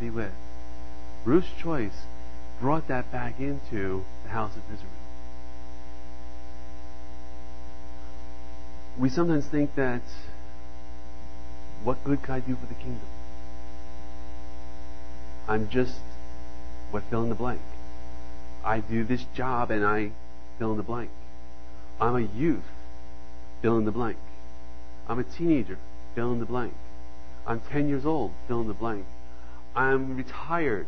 be with. Ruth's choice brought that back into the house of Israel. We sometimes think that, what good can I do for the kingdom? I'm just what fill in the blank. I do this job and I fill in the blank. I'm a youth, fill in the blank. I'm a teenager, fill in the blank. I'm 10 years old, fill in the blank. I'm retired.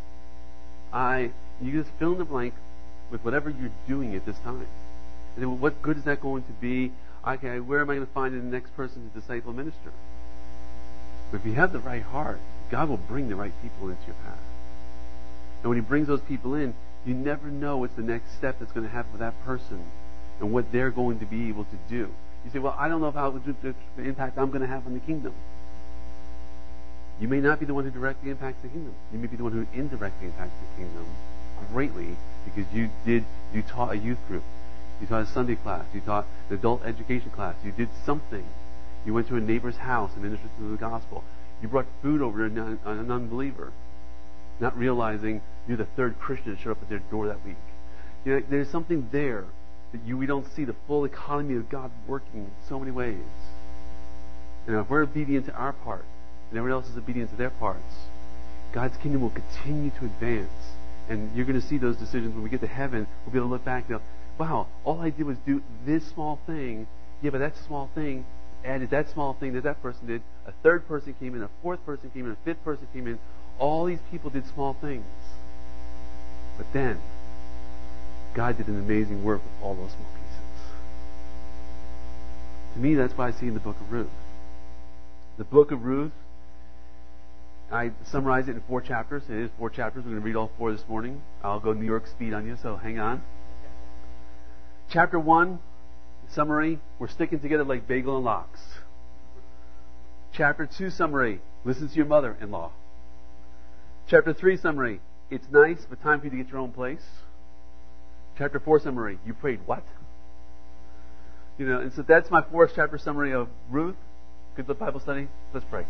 You just fill in the blank with whatever you're doing at this time. And then what good is that going to be? Okay, where am I going to find the next person to disciple minister? But if you have the right heart, God will bring the right people into your path. And when He brings those people in, you never know what's the next step that's going to happen with that person and what they're going to be able to do. You say, well, I don't know how the impact I'm going to have on the kingdom. You may not be the one who directly impacts the kingdom. You may be the one who indirectly impacts the kingdom greatly because you taught a youth group. You taught a Sunday class. You taught an adult education class. You did something. You went to a neighbor's house and ministered to the gospel. You brought food over to an unbeliever, not realizing you're the third Christian that showed up at their door that week. You know, there's something there that we don't see the full economy of God working in so many ways. And if we're obedient to our part, and everyone else is obedient to their parts, God's kingdom will continue to advance. And you're going to see those decisions when we get to heaven. We'll be able to look back and go, wow, all I did was do this small thing. Yeah, but that small thing added that small thing that person did. A third person came in, a fourth person came in, a fifth person came in. All these people did small things. But then, God did an amazing work with all those small pieces. To me, that's what I see in the book of Ruth. The book of Ruth, I summarize it in 4 chapters. It is 4 chapters. We're going to read all 4 this morning. I'll go New York speed on you, so hang on. Chapter 1, summary, we're sticking together like bagel and lox. Chapter 2, summary, listen to your mother-in-law. Chapter 3, summary, it's nice, but time for you to get your own place. Chapter 4, summary, you prayed what? You know, and so that's my 4th chapter summary of Ruth. Good Bible study? Let's pray.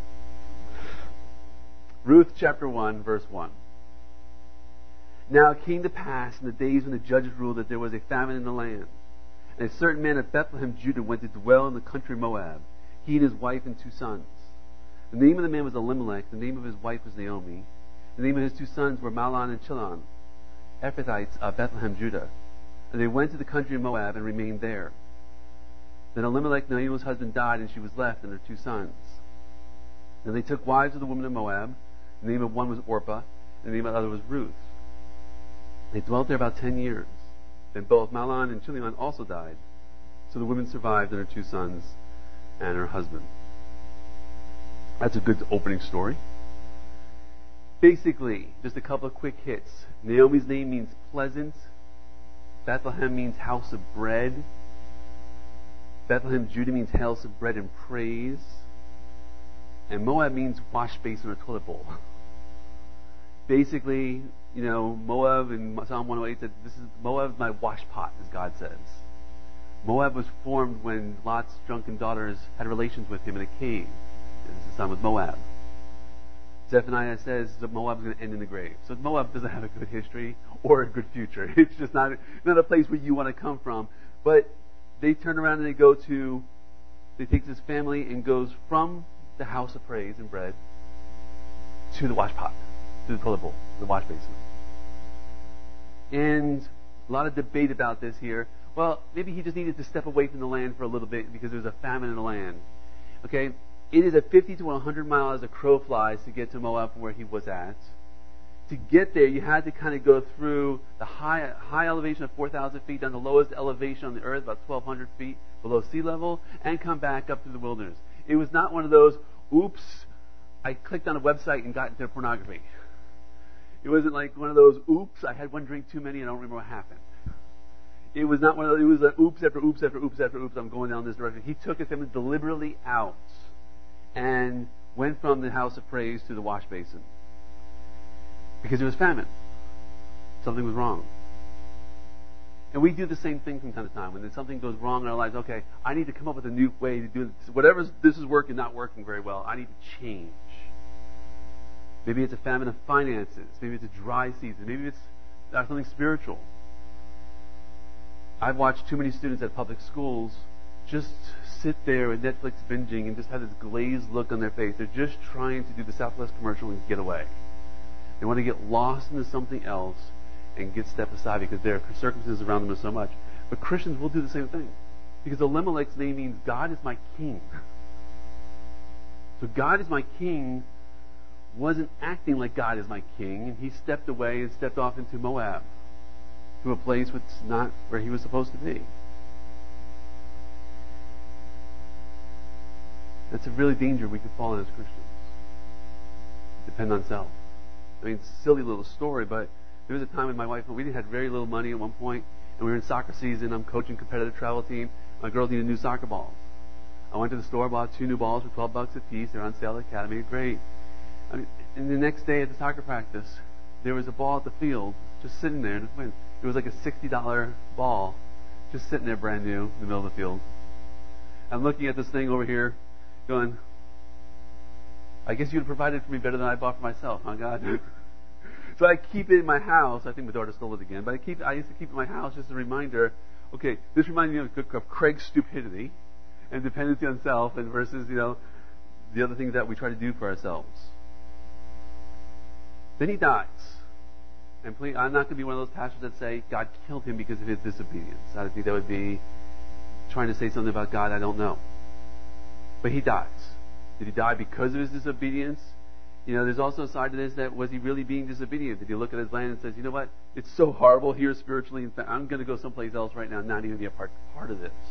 Ruth chapter 1, verse 1. Now it came to pass in the days when the judges ruled that there was a famine in the land. And a certain man of Bethlehem, Judah, went to dwell in the country of Moab, he and his wife and 2 sons. The name of the man was Elimelech, the name of his wife was Naomi. The name of his 2 sons were Mahlon and Chilion, Ephrathites of Bethlehem, Judah. And they went to the country of Moab and remained there. Then Elimelech, Naomi's husband, died, and she was left and her 2 sons. And they took wives of the women of Moab. The name of one was Orpah, and the name of the other was Ruth. They dwelt there about 10 years. Then both Mahlon and Chilion also died. So the women survived and her 2 sons and her husband. That's a good opening story. Basically, just a couple of quick hits. Naomi's name means pleasant. Bethlehem means house of bread. Bethlehem, Judah means house of bread and praise. And Moab means wash basin or toilet bowl. Basically, you know, Moab in Psalm 108 said, Moab is my wash pot, as God says. Moab was formed when Lot's drunken daughters had relations with him in a cave. This is the son with Moab. Zephaniah says that Moab is going to end in the grave. So Moab doesn't have a good history or a good future. It's just not a place where you want to come from. But they turn around and they take this family and goes from the house of praise and bread to the wash pot, to the toilet bowl, the wash basin. And a lot of debate about this here. Well, maybe he just needed to step away from the land for a little bit because there was a famine in the land. Okay? It is a 50 to 100 miles as a crow flies to get to Moab from where he was at. To get there, you had to kind of go through the high elevation of 4,000 feet down the lowest elevation on the earth, about 1,200 feet below sea level, and come back up through the wilderness. It was not one of those, oops, I clicked on a website and got into pornography. It wasn't like one of those, oops, I had one drink too many and I don't remember what happened. It was not one of those, it was like oops after oops after oops after oops, I'm going down this direction. He took his family deliberately out and went from the house of praise to the wash basin. Because there was famine. Something was wrong. And we do the same thing from time to time. When something goes wrong in our lives, okay, I need to come up with a new way to do this. Whatever this is working, not working very well, I need to change. Maybe it's a famine of finances. Maybe it's a dry season. Maybe it's something spiritual. I've watched too many students at public schools just sit there with Netflix binging and just have this glazed look on their face. They're just trying to do the Southwest commercial and get away. They want to get lost into something else and get stepped aside because their circumstances around them are so much. But Christians will do the same thing. Because Elimelech's name means God is my king. So God is my king wasn't acting like God is my king, and he stepped away and stepped off into Moab, to a place which is not where he was supposed to be. That's a really danger we could fall in as Christians. Depend on self. I mean, it's a silly little story, but there was a time when my wife, we had very little money at one point, and we were in soccer season. I'm coaching competitive travel team. My girls needed new soccer balls. I went to the store, bought 2 new balls for $12 a piece. They're on sale at Academy. Great. I mean, and the next day at the soccer practice, there was a ball at the field just sitting there. It was like a $60 ball just sitting there brand new in the middle of the field. I'm looking at this thing over here going, I guess you'd have provided for me better than I bought for myself, huh, God? So I keep it in my house. I think my daughter stole it again, but I used to keep it in my house just as a reminder. Okay, this reminds me of Craig's stupidity and dependency on self, and versus the other things that we try to do for ourselves. Then he dies. And please, I'm not going to be one of those pastors that say God killed him because of his disobedience. I think that would be trying to say something about God I don't know. But he dies. Did he die because of his disobedience? There's also a side to this that was he really being disobedient? Did he look at his land and says, you know what? It's so horrible here spiritually. In fact, I'm going to go someplace else right now, not even be a part of this.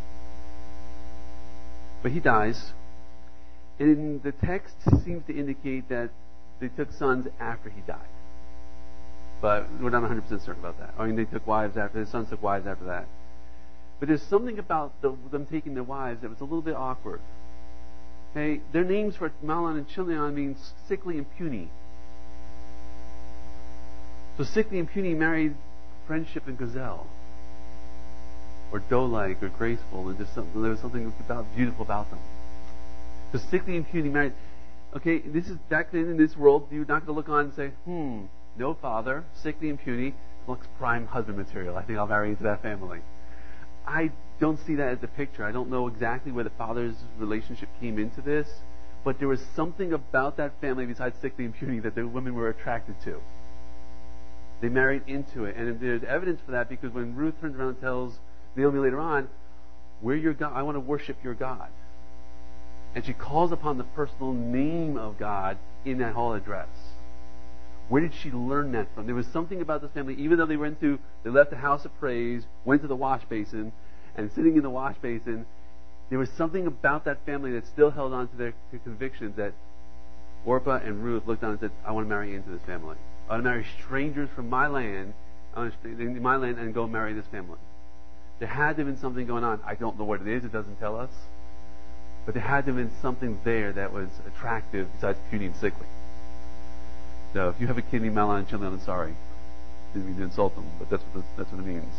But he dies. And the text seems to indicate that they took sons after he died. But we're not 100% certain about that. I mean, they took wives after, his sons took wives after that. But there's something about them taking their wives that was a little bit awkward. Okay, their names for Mahlon and Chilion means sickly and puny. So sickly and puny married friendship and gazelle. Or doe-like or graceful, and just there was something beautiful about them. So sickly and puny married. Okay, this is back then in this world, you're not going to look on and say, no father, sickly and puny, looks prime husband material. I think I'll marry into that family. I don't see that as the picture. I don't know exactly where the father's relationship came into this, but there was something about that family besides sickly and puny that the women were attracted to. They married into it, and there's evidence for that because when Ruth turns around and tells Naomi later on, "We're your God. I want to worship your God," and she calls upon the personal name of God in that whole address. Where did she learn that from? There was something about this family, even though they left the house of praise, went to the wash basin, and sitting in the wash basin, there was something about that family that still held on to their convictions that Orpah and Ruth looked on and said, I want to marry into this family. I want to marry strangers from my land, and go marry this family. There had to have been something going on. I don't know what it is. It doesn't tell us. But there had to have been something there that was attractive besides puny and sickly. So if you have a kid named Mahlon and Chilion, I'm sorry. Didn't mean to insult them, but that's what it means.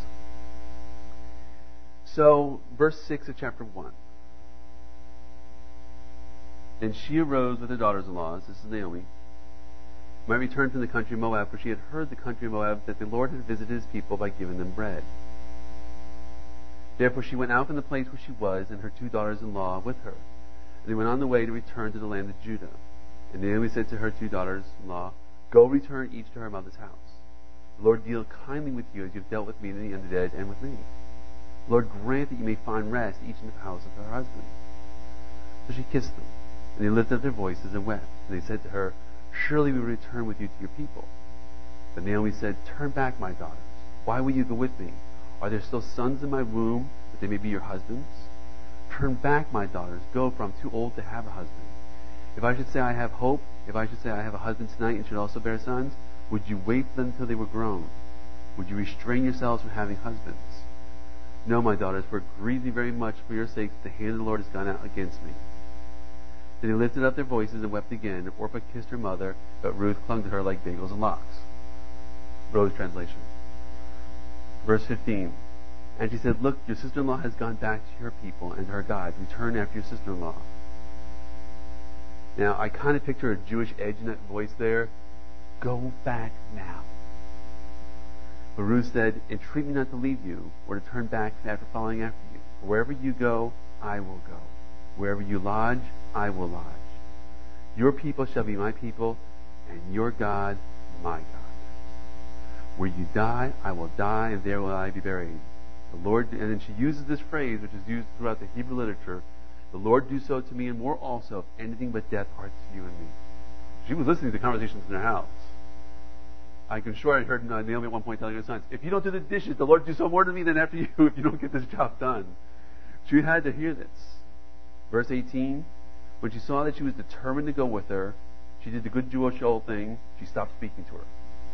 So, verse 6 of chapter 1. And she arose with her daughters-in-law, this is Naomi, might return from the country of Moab, for she had heard the country of Moab that the Lord had visited his people by giving them bread. Therefore she went out from the place where she was, and her 2 daughters-in-law with her. And they went on the way to return to the land of Judah. And Naomi said to her 2 daughters-in-law, Go return each to her mother's house. The Lord deal kindly with you as you have dealt with me and the dead and with me. The Lord grant that you may find rest each in the house of her husband. So she kissed them, and they lifted up their voices and wept. And they said to her, Surely we will return with you to your people. But Naomi said, Turn back, my daughters. Why will you go with me? Are there still sons in my womb, that they may be your husbands? Turn back, my daughters. Go, for I'm too old to have a husband. If I should say I have hope, if I should say I have a husband tonight and should also bear sons, would you wait for them until they were grown? Would you restrain yourselves from having husbands? No, my daughters, for it grieves me very much for your sakes that the hand of the Lord has gone out against me. Then they lifted up their voices and wept again. Orpah kissed her mother, but Ruth clung to her like bagels and locks. Rose translation. Verse 15. And she said, Look, your sister-in-law has gone back to her people and to her gods. Return after your sister-in-law. Now, I kind of picture a Jewish edge in that voice there. Go back now. But Ruth said, entreat me not to leave you or to turn back after following after you. For wherever you go, I will go. Wherever you lodge, I will lodge. Your people shall be my people, and your God, my God. Where you die, I will die, and there will I be buried. The Lord, and then she uses this phrase, which is used throughout the Hebrew literature, the Lord do so to me and more also, if anything but death parts you and me. She was listening to conversations in her house. I'm sure I heard Naomi at one point telling her sons, if you don't do the dishes, the Lord do so more to me than after you if you don't get this job done. She had to hear this. Verse 18, when she saw that she was determined to go with her, she did the good Jewish old thing. She stopped speaking to her.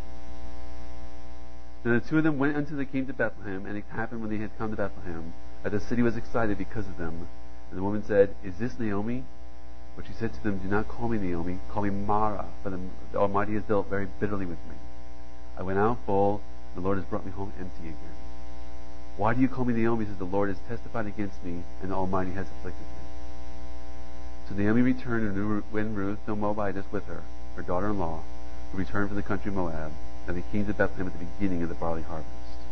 Then the two of them went until they came to Bethlehem, and it happened when they had come to Bethlehem that the city was excited because of them. And the woman said, is this Naomi? But she said to them, do not call me Naomi, call me Mara, for the Almighty has dealt very bitterly with me. I went out full, and the Lord has brought me home empty again. Why do you call me Naomi? Says the Lord has testified against me, and the Almighty has afflicted me. So Naomi returned, and when Ruth, the Moabitess, with her daughter-in-law, who returned from the country of Moab, and they came to Bethlehem at the beginning of the barley harvest.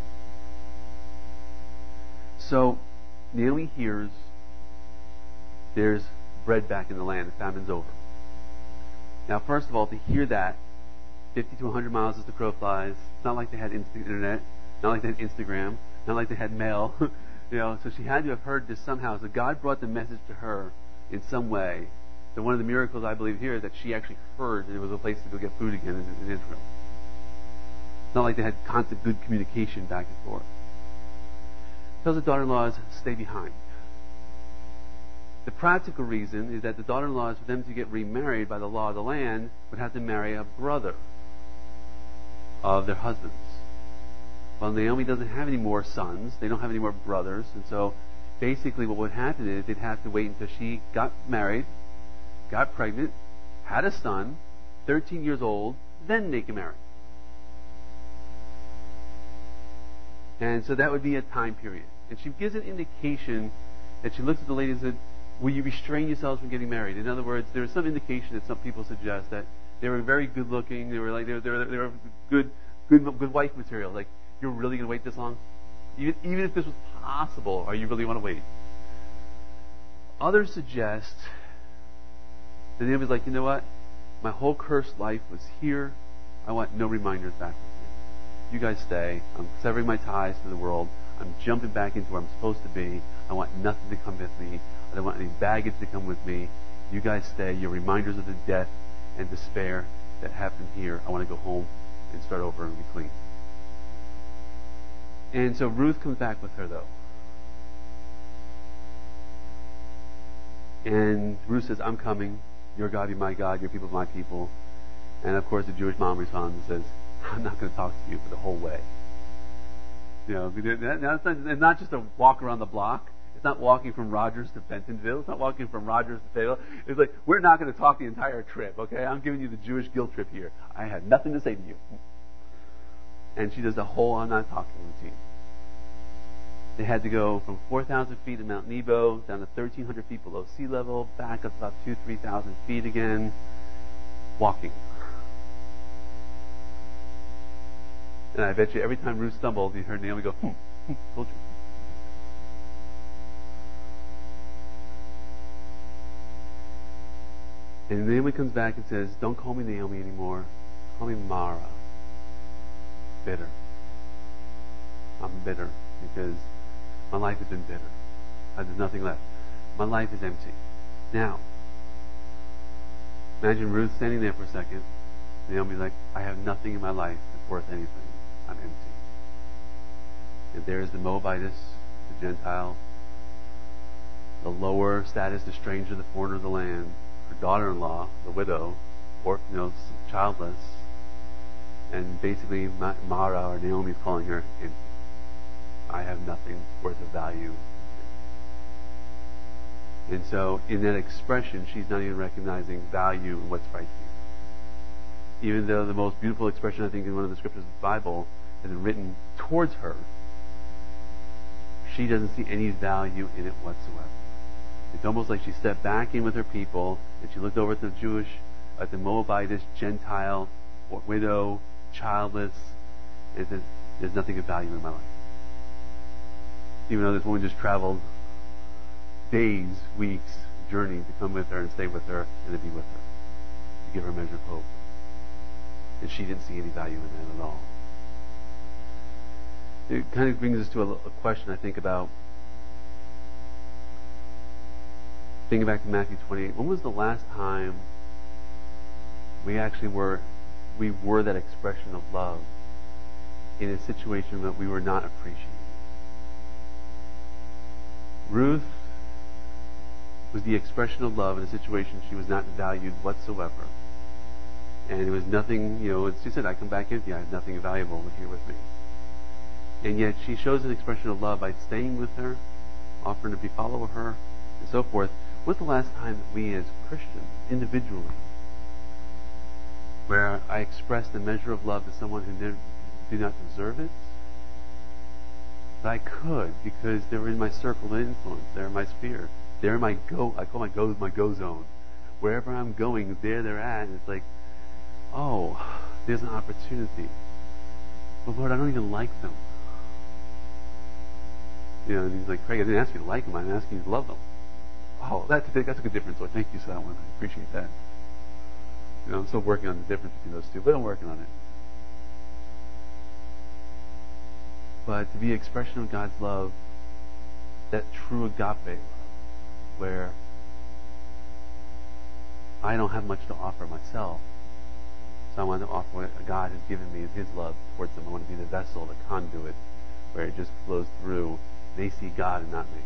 So Naomi hears there's bread back in the land, the famine's over. Now, first of all, to hear that 50 to 100 miles as the crow flies, it's not like they had internet, not like they had Instagram, not like they had mail, so she had to have heard this somehow. So God brought the message to her in some way. So one of the miracles I believe here is that she actually heard that there was a place to go get food again in Israel. It's not like they had constant good communication back and forth. Tells the daughter-in-laws, stay behind. The practical reason is that the daughter-in-laws, for them to get remarried by the law of the land, would have to marry a brother of their husbands. Well, Naomi doesn't have any more sons. They don't have any more brothers. And so basically what would happen is they'd have to wait until she got married, got pregnant, had a son, 13 years old, then they can marry. And so that would be a time period. And she gives an indication that she looks at the lady and said, will you restrain yourselves from getting married? In other words, there is some indication that some people suggest that they were very good looking, they were good wife material. Like, you're really going to wait this long? Even if this was possible, are you really want to wait? Others suggest that Naomi's like, you know what? My whole cursed life was here. I want no reminders back with me. You guys stay. I'm severing my ties to the world. I'm jumping back into where I'm supposed to be. I want nothing to come with me. I don't want any baggage to come with me. You guys stay. Your reminders of the death and despair that happened here. I want to go home and start over and be clean. And so Ruth comes back with her, though. And Ruth says, I'm coming. Your God be my God. Your people be my people. And of course the Jewish mom responds and says, I'm not going to talk to you for the whole way. It's not just a walk around the block. It's not walking from Rogers to Bentonville. It's not walking from Rogers to Fayetteville. It's like, we're not going to talk the entire trip, okay? I'm giving you the Jewish guilt trip here. I have nothing to say to you. And she does the whole I'm not talking routine. They had to go from 4,000 feet in Mount Nebo down to 1,300 feet below sea level, back up about 3,000 feet again, walking. And I bet you every time Ruth stumbled, you heard Naomi go, told you. And Naomi comes back and says, don't call me Naomi anymore. Call me Mara. Bitter. I'm bitter because my life has been bitter. There's nothing left. My life is empty. Now, imagine Ruth standing there for a second. Naomi's like, I have nothing in my life that's worth anything. I'm empty. And there's the Moabitess, the Gentile, the lower status, the stranger, the foreigner of the land, her daughter-in-law, the widow, or childless, and basically Mara or Naomi is calling her empty. I have nothing worth of value. And so in that expression, she's not even recognizing value in what's right here. Even though the most beautiful expression, I think, in one of the scriptures of the Bible has been written towards her, she doesn't see any value in it whatsoever. It's almost like she stepped back in with her people, and she looked over at the Moabitess, Gentile, or widow, childless, and said, there's nothing of value in my life. Even though this woman just traveled days, weeks, journey to come with her and stay with her and to be with her, to give her a measure of hope. And she didn't see any value in that at all. It kind of brings us to a question, I think, about thinking back to Matthew 28. When was the last time we were that expression of love in a situation that we were not appreciated? Ruth was the expression of love in a situation she was not valued whatsoever. And it was nothing, she said, I come back empty, I have nothing valuable here with me. And yet she shows an expression of love by staying with her, offering to follow her, and so forth. When's the last time that we as Christians, individually, where I expressed a measure of love to someone who did not deserve it? But I could, because they were in my circle of influence, they're in my sphere. They're in my I call my go zone. Wherever I'm going, there they're at. And it's like, oh, there's an opportunity. But Lord, I don't even like them. And he's like, Craig, I didn't ask you to like them, I'm asking you to love them. Oh, that's a good difference, Lord. Thank you for that one. I appreciate that. I'm still working on the difference between those two, but I'm working on it. But to be an expression of God's love, that true agape love, where I don't have much to offer myself, so I want to offer what God has given me in His love towards them. I want to be the vessel, the conduit, where it just flows through. They see God and not me.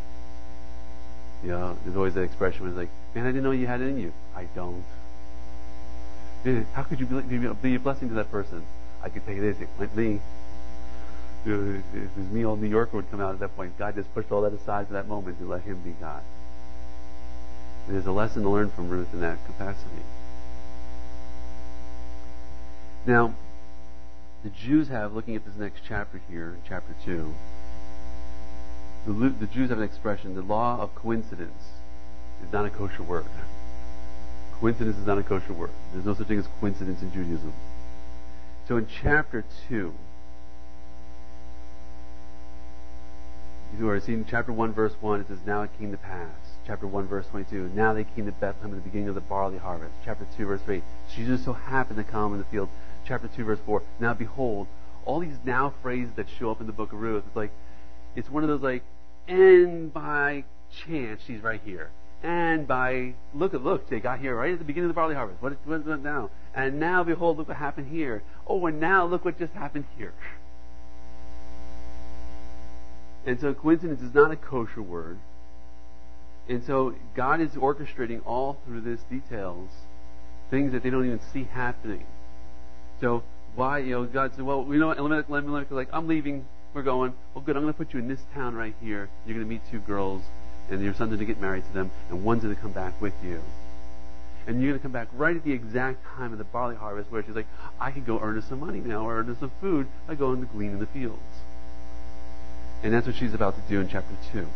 There's always that expression where it's like, man, I didn't know you had it in you. I don't. How could you be a blessing to that person? I could tell you this, it went me. If it was me, all New Yorker would come out at that point. God just pushed all that aside for that moment to let Him be God. And there's a lesson to learn from Ruth in that capacity. Now, the Jews have, looking at this next chapter here, chapter 2, the Jews have an expression, the law of coincidence is not a kosher word. Coincidence is not a kosher word. There's no such thing as coincidence in Judaism. So in chapter 2, you are seeing chapter 1, verse 1, it says, now it came to pass. Chapter 1, verse 22, now they came to Bethlehem at the beginning of the barley harvest. Chapter 2, verse 3, she just so happened to come in the field. Chapter 2, verse 4, now behold, all these now phrases that show up in the book of Ruth, it's one of those and by chance she's right here. And by, look, they got here right at the beginning of the barley harvest. What now? And now behold, look what happened here. Oh, and now look what just happened here. And so coincidence is not a kosher word. And so God is orchestrating all through this details things that they don't even see happening. So why, God said, well, Elimelech is like, I'm leaving, we're going. Well, good, I'm going to put you in this town right here. You're going to meet two girls, and your son's going to get married to them, and one's going to come back with you. And you're going to come back right at the exact time of the barley harvest where she's like, I could go earn us some money now, or earn us some food by going to glean in the fields. And that's what she's about to do in chapter 2.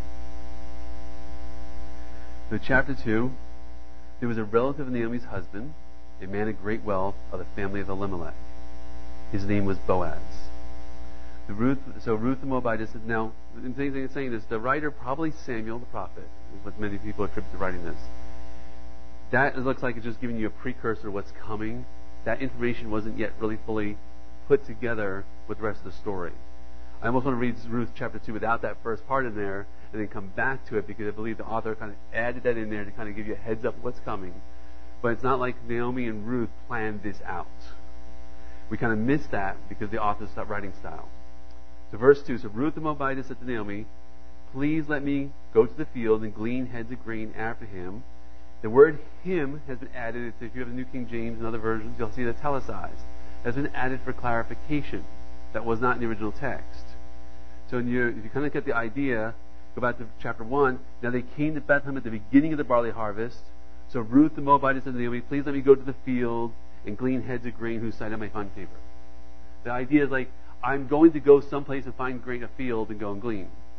So chapter 2, there was a relative of Naomi's husband, a man of great wealth of the family of Elimelech. His name was Boaz. Ruth the Moabitess said, now, in saying this, the writer, probably Samuel the prophet, is what many people attribute to writing this. That looks like it's just giving you a precursor of what's coming. That information wasn't yet really fully put together with the rest of the story. I almost want to read Ruth chapter 2 without that first part in there and then come back to it because I believe the author kind of added that in there to kind of give you a heads up of what's coming. But it's not like Naomi and Ruth planned this out. We kind of miss that because the author's writing style. So verse 2, so Ruth the Moabitess said to Naomi, please let me go to the field and glean heads of grain after him. The word him has been added. If you have the New King James and other versions, you'll see it italicized. It has been added for clarification. That was not in the original text. So if you kind of get the idea, go back to chapter 1. Now they came to Bethlehem at the beginning of the barley harvest. So Ruth the Moabitess said to Naomi, please let me go to the field and glean heads of grain whose sight I may find favor. The idea is I'm going to go someplace and find grain, a field, and go and glean.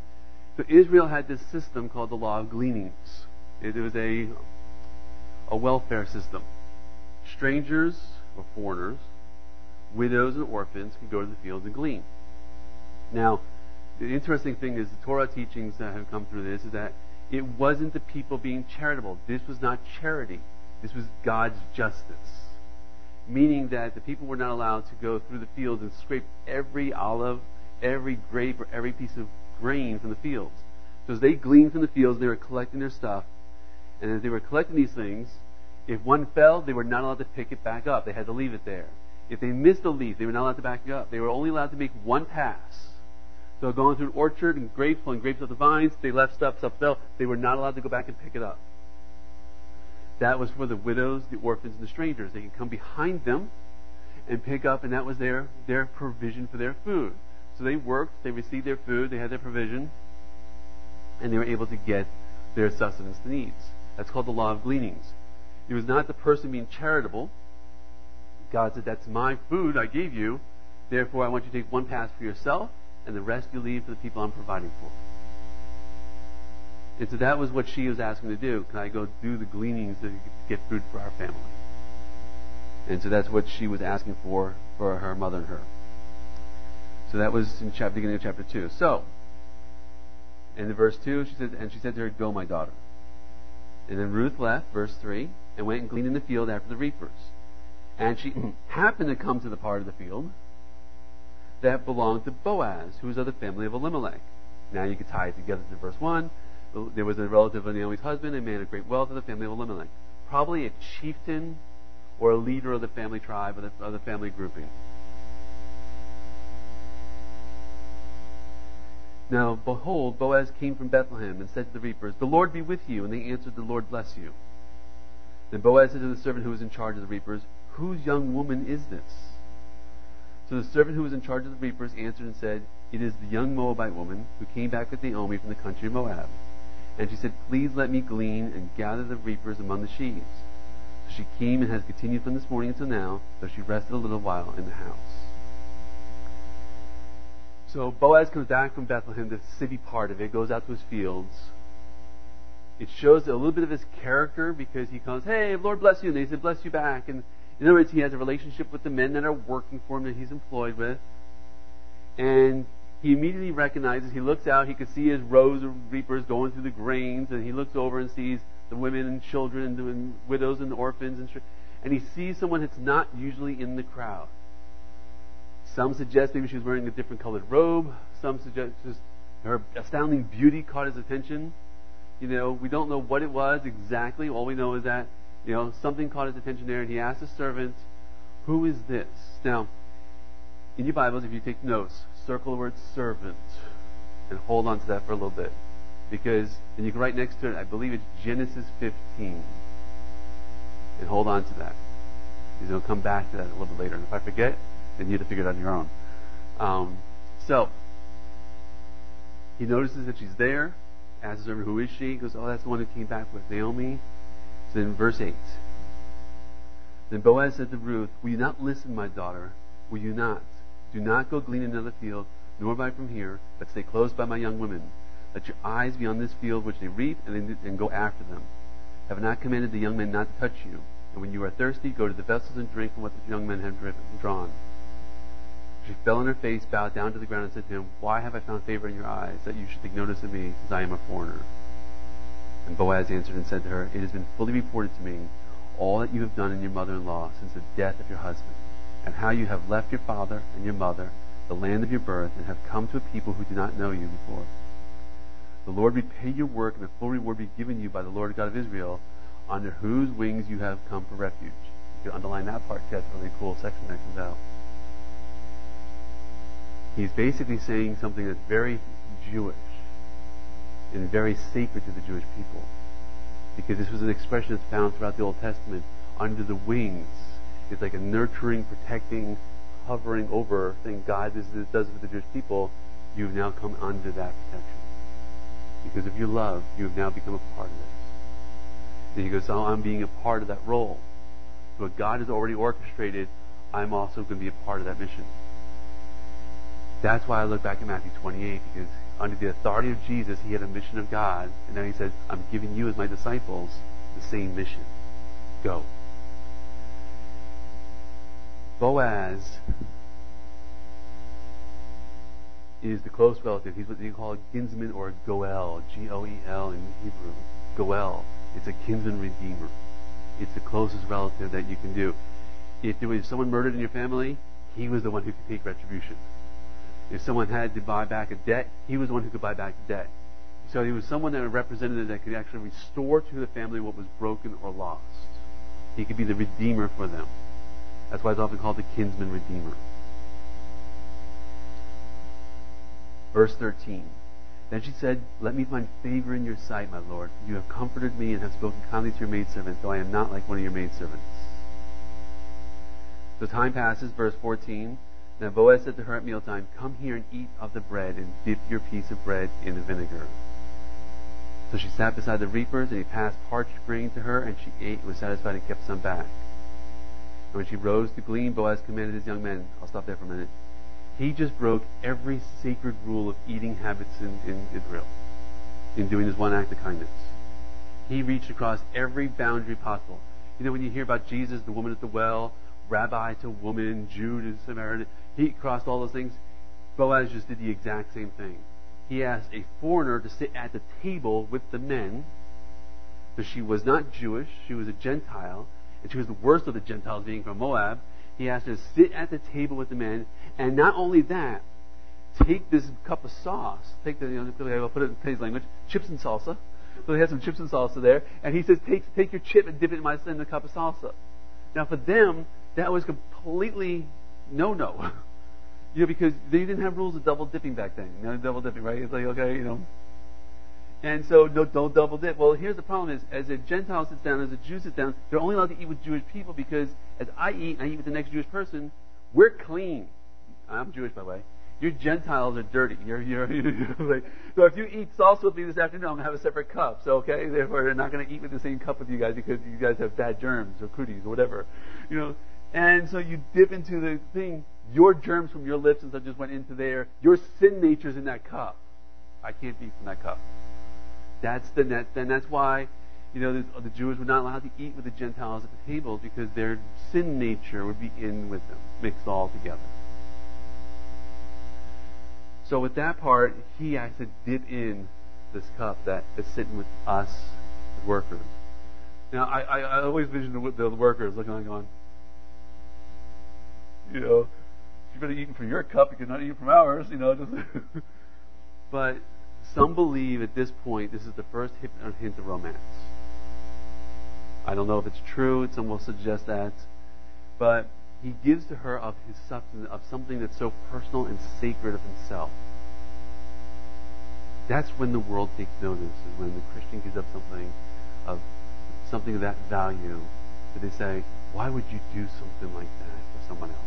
So Israel had this system called the law of gleanings. It was a welfare system. Strangers or foreigners, widows and orphans could go to the fields and glean. Now, the interesting thing is the Torah teachings that have come through this is that it wasn't the people being charitable. This was not charity. This was God's justice. Meaning that the people were not allowed to go through the fields and scrape every olive, every grape, or every piece of grain from the fields. So as they gleaned from the fields, they were collecting their stuff. And as they were collecting these things, if one fell, they were not allowed to pick it back up. They had to leave it there. If they missed a leaf, they were not allowed to back it up. They were only allowed to make one pass. So going through an orchard and grapes, pulling grapes off the vines, they left stuff fell. They were not allowed to go back and pick it up. That was for the widows, the orphans, and the strangers. They could come behind them and pick up, and that was their provision for their food. So they worked, they received their food, they had their provision, and they were able to get their sustenance needs. That's called the law of gleanings. It was not the person being charitable. God said, that's my food I gave you, therefore I want you to take one pass for yourself, and the rest you leave for the people I'm providing for. And so that was what she was asking to do. Can I go do the gleanings to get food for our family? And so that's what she was asking for her mother and her. So that was in beginning of chapter 2. So, in the verse 2, she said to her, go, my daughter. And then Ruth left, verse 3, and went and gleaned in the field after the reapers. And she happened to come to the part of the field that belonged to Boaz, who was of the family of Elimelech. Now you can tie it together to verse 1. There was a relative of Naomi's husband, a man of great wealth of the family of Elimelech. Probably a chieftain or a leader of the family tribe or the family grouping. Now, behold, Boaz came from Bethlehem and said to the reapers, the Lord be with you. And they answered, the Lord bless you. Then Boaz said to the servant who was in charge of the reapers, whose young woman is this? So the servant who was in charge of the reapers answered and said, it is the young Moabite woman who came back with Naomi from the country of Moab. And she said, please let me glean and gather the reapers among the sheaves. So she came and has continued from this morning until now, though she rested a little while in the house. So Boaz comes back from Bethlehem, the city part of it, goes out to his fields. It shows a little bit of his character because he comes, hey, Lord bless you, and they said, bless you back. And in other words, he has a relationship with the men that are working for him that he's employed with. And he immediately recognizes, he looks out, he can see his rows of reapers going through the grains, and he looks over and sees the women and children and widows and orphans, and he sees someone that's not usually in the crowd. Some suggest maybe she was wearing a different colored robe. Some suggest just her astounding beauty caught his attention. We don't know what it was exactly. All we know is that, something caught his attention there, and he asked the servant, who is this? Now, in your Bibles, if you take notes, circle the word servant and hold on to that for a little bit. Because then you can write next to it, I believe it's Genesis 15. And hold on to that. Because we'll come back to that a little bit later. And if I forget, then you have to figure it out on your own. So, he notices that she's there, asks her, who is she? He goes, oh, that's the one who came back with Naomi. So in verse 8, then Boaz said to Ruth, will you not listen, my daughter? Will you not? Do not go glean in another field, nor buy from here, but stay close by my young women. Let your eyes be on this field which they reap, and go after them. Have I not commanded the young men not to touch you? And when you are thirsty, go to the vessels and drink from what the young men have drawn. She fell on her face, bowed down to the ground, and said to him, why have I found favor in your eyes, that you should take notice of me, since I am a foreigner? And Boaz answered and said to her, it has been fully reported to me, all that you have done in your mother-in-law since the death of your husband, and how you have left your father and your mother, the land of your birth, and have come to a people who do not know you before. The Lord repay your work, and a full reward be given you by the Lord God of Israel, under whose wings you have come for refuge. You can underline that part, because that's a really cool section that comes out. He's basically saying something that's very Jewish and very sacred to the Jewish people. Because this was an expression that's found throughout the Old Testament. Under the wings. It's like a nurturing, protecting, hovering over thing God does with the Jewish people. You've now come under that protection. Because of your love, you have now become a part of this. And he goes, so I'm being a part of that role. So what God has already orchestrated, I'm also going to be a part of that mission. That's why I look back at Matthew 28, because under the authority of Jesus, he had a mission of God, and now he said, I'm giving you as my disciples the same mission. Go. Boaz is the close relative. He's what they call a kinsman or a goel, G-O-E-L in Hebrew. Goel. It's a kinsman redeemer. It's the closest relative that you can do. If there was someone murdered in your family, he was the one who could take retribution. If someone had to buy back a debt, he was the one who could buy back the debt. So he was someone that represented that could actually restore to the family what was broken or lost. He could be the redeemer for them. That's why it's often called the kinsman redeemer. Verse 13. Then she said, let me find favor in your sight, my Lord. You have comforted me and have spoken kindly to your maidservant, though I am not like one of your maidservants. So time passes, verse 14. Now Boaz said to her at mealtime, come here and eat of the bread, and dip your piece of bread in the vinegar. So she sat beside the reapers, and he passed parched grain to her, and she ate and was satisfied and kept some back. And when she rose to glean, Boaz commanded his young men. I'll stop there for a minute. He just broke every sacred rule of eating habits in Israel in doing this one act of kindness. He reached across every boundary possible. You know, when you hear about Jesus, the woman at the well, rabbi to woman, Jew to Samaritan, he crossed all those things. Boaz just did the exact same thing. He asked a foreigner to sit at the table with the men, because she was not Jewish, she was a Gentile, and she was the worst of the Gentiles, being from Moab. He asked her to sit at the table with the men, and not only that, take this cup of sauce, take the, I'll put it in today's language, chips and salsa. So he had some chips and salsa there, and he says, take your chip and dip it in the cup of salsa. Now for them, that was completely no-no. Because they didn't have rules of double dipping back then. Double dipping, right? It's like, okay, And so don't double dip. Well, here's the problem is, as a Gentile sits down, as a Jew sits down, they're only allowed to eat with Jewish people because as I eat with the next Jewish person, we're clean. I'm Jewish, by the way. You Gentiles are dirty. Like, so if you eat salsa with me this afternoon, I'm going to have a separate cup. So, okay, therefore, they're not going to eat with the same cup with you guys because you guys have bad germs or cooties or whatever. And so you dip into the thing, your germs from your lips and stuff just went into there. Your sin nature's in that cup. I can't eat from that cup. That's the net. And that's why, the Jews were not allowed to eat with the Gentiles at the table because their sin nature would be in with them, mixed all together. So with that part, he has to dip in this cup that is sitting with us, the workers. Now, I always vision the workers looking like going, you better eat from your cup, you cannot eat from ours, But some believe at this point this is the first hint of romance. I don't know if it's true, some will suggest that. But he gives to her of his substance, of something that's so personal and sacred of himself. That's when the world takes notice, is when the Christian gives up something of that value, that they say, why would you do something like that for someone else?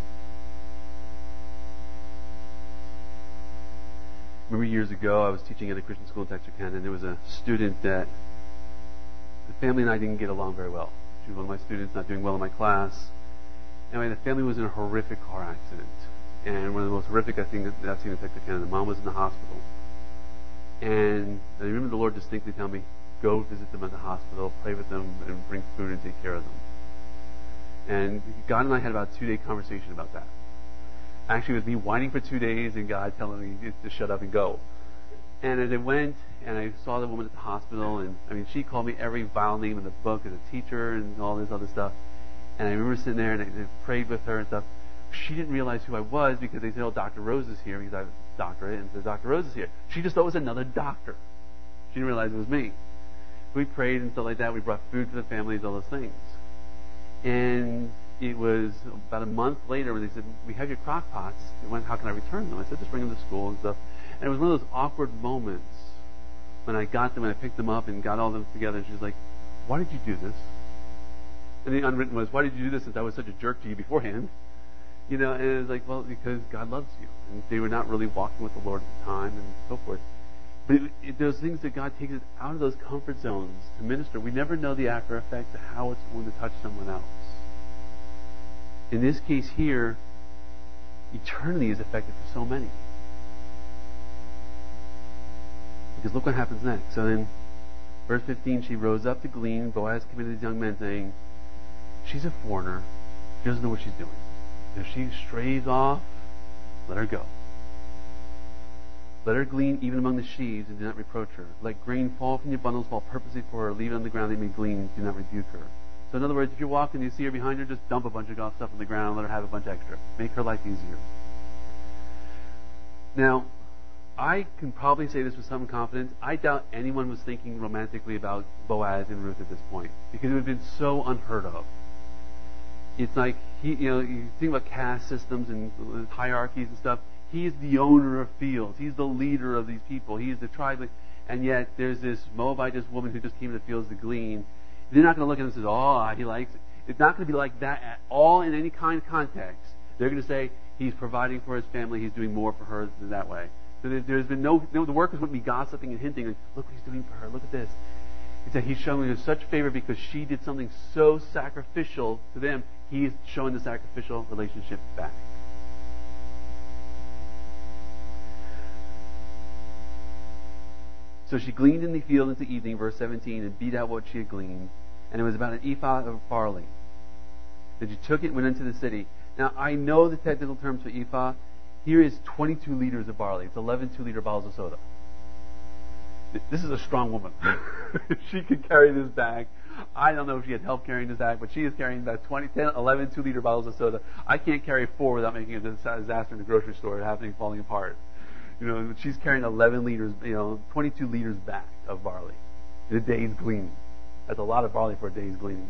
Remember years ago, I was teaching at a Christian school in Texarkana, and there was a student that the family and I didn't get along very well. She was one of my students, not doing well in my class. Anyway, the family was in a horrific car accident. And one of the most horrific things that I've seen in Texarkana, the mom was in the hospital. And I remember the Lord distinctly telling me, go visit them at the hospital, pray with them, and bring food and take care of them. And God and I had about a 2-day conversation about that. Actually, it was me whining for 2 days and God telling me to shut up and go. And as I went and I saw the woman at the hospital, and she called me every vile name in the book as a teacher and all this other stuff. And I remember sitting there and I prayed with her and stuff. She didn't realize who I was because they said, oh, Dr. Rose is here because I have a doctorate, and said, Dr. Rose is here. She just thought it was another doctor. She didn't realize it was me. We prayed and stuff like that. We brought food for the families, all those things. And it was about a month later when they said, we have your crock pots. How can I return them? I said, just bring them to school and stuff. And it was one of those awkward moments when I got them and I picked them up and got all of them together. And she was like, why did you do this? And the unwritten was, why did you do this since I was such a jerk to you beforehand? And it was like, well, because God loves you. And they were not really walking with the Lord at the time and so forth. But those things that God takes us out of those comfort zones to minister, we never know the after effects of how it's going to touch someone else. In this case here, eternity is affected for so many. Because look what happens next. So then, verse 15, she rose up to glean. Boaz came to these young men saying, she's a foreigner. She doesn't know what she's doing. If she strays off, let her go. Let her glean even among the sheaves, and do not reproach her. Let grain fall from your bundles, fall purposely for her. Leave it on the ground, they may glean. Do not rebuke her. So in other words, if you're walking and you see her behind her, just dump a bunch of golf stuff on the ground and let her have a bunch extra. Make her life easier. Now, I can probably say this with some confidence. I doubt anyone was thinking romantically about Boaz and Ruth at this point, because it would have been so unheard of. It's like, you think about caste systems and hierarchies and stuff. He is the owner of fields. He's the leader of these people. He is the tribe. And yet, there's this Moabitess woman who just came to the fields to glean. They're not going to look at him and say, oh, he likes it. It's not going to be like that at all in any kind of context. They're going to say, he's providing for his family. He's doing more for her than that way. So there's been the workers wouldn't be gossiping and hinting, like, look what he's doing for her. Look at this. He said he's showing her such favor because she did something so sacrificial to them. He's showing the sacrificial relationship back. So she gleaned in the field into evening, verse 17, and beat out what she had gleaned. And it was about an ephah of barley. Then she took it and went into the city. Now, I know the technical terms for ephah. Here is 22 liters of barley. It's 11 2-liter bottles of soda. This is a strong woman. She could carry this bag. I don't know if she had help carrying this bag, but she is carrying about 11 2-liter bottles of soda. I can't carry 4 without making a disaster in the grocery store, falling apart. She's carrying 11 liters, 22 liters back of barley in a day's gleaning. That's a lot of barley for a day's gleaning.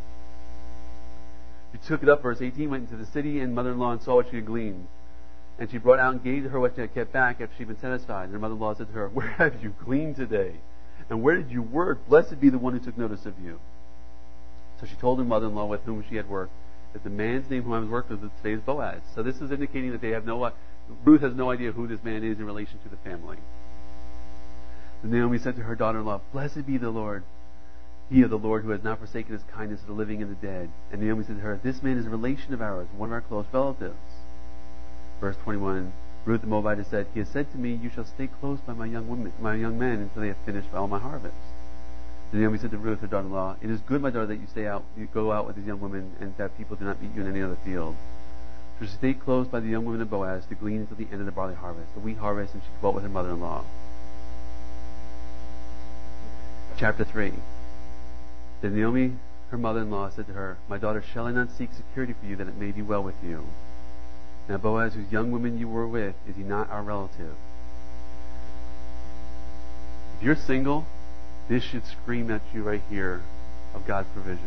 She took it up, verse 18, went into the city, and mother-in-law and saw what she had gleaned. And she brought out and gave to her what she had kept back after she had been satisfied. And her mother-in-law said to her, where have you gleaned today? And where did you work? Blessed be the one who took notice of you. So she told her mother-in-law with whom she had worked that the man's name whom I was working with today is Boaz. So this is indicating that they have Ruth has no idea who this man is in relation to the family. Then Naomi said to her daughter-in-law, blessed be the Lord, he of the Lord who has not forsaken his kindness to the living and the dead. And Naomi said to her, this man is a relation of ours, one of our close relatives. Verse 21, Ruth the Moabitess said, he has said to me, you shall stay close by my young men until they have finished all my harvest. Then Naomi said to Ruth, her daughter-in-law, it is good, my daughter, that you go out with these young women, and that people do not meet you in any other field. So she stayed close by the young women of Boaz to glean until the end of the barley harvest, the wheat harvest, and she dwelt with her mother-in-law. Chapter 3. Then Naomi, her mother-in-law, said to her, my daughter, shall I not seek security for you, that it may be well with you? Now Boaz, whose young women you were with, is he not our relative? If you're single, this should scream at you right here of God's provision.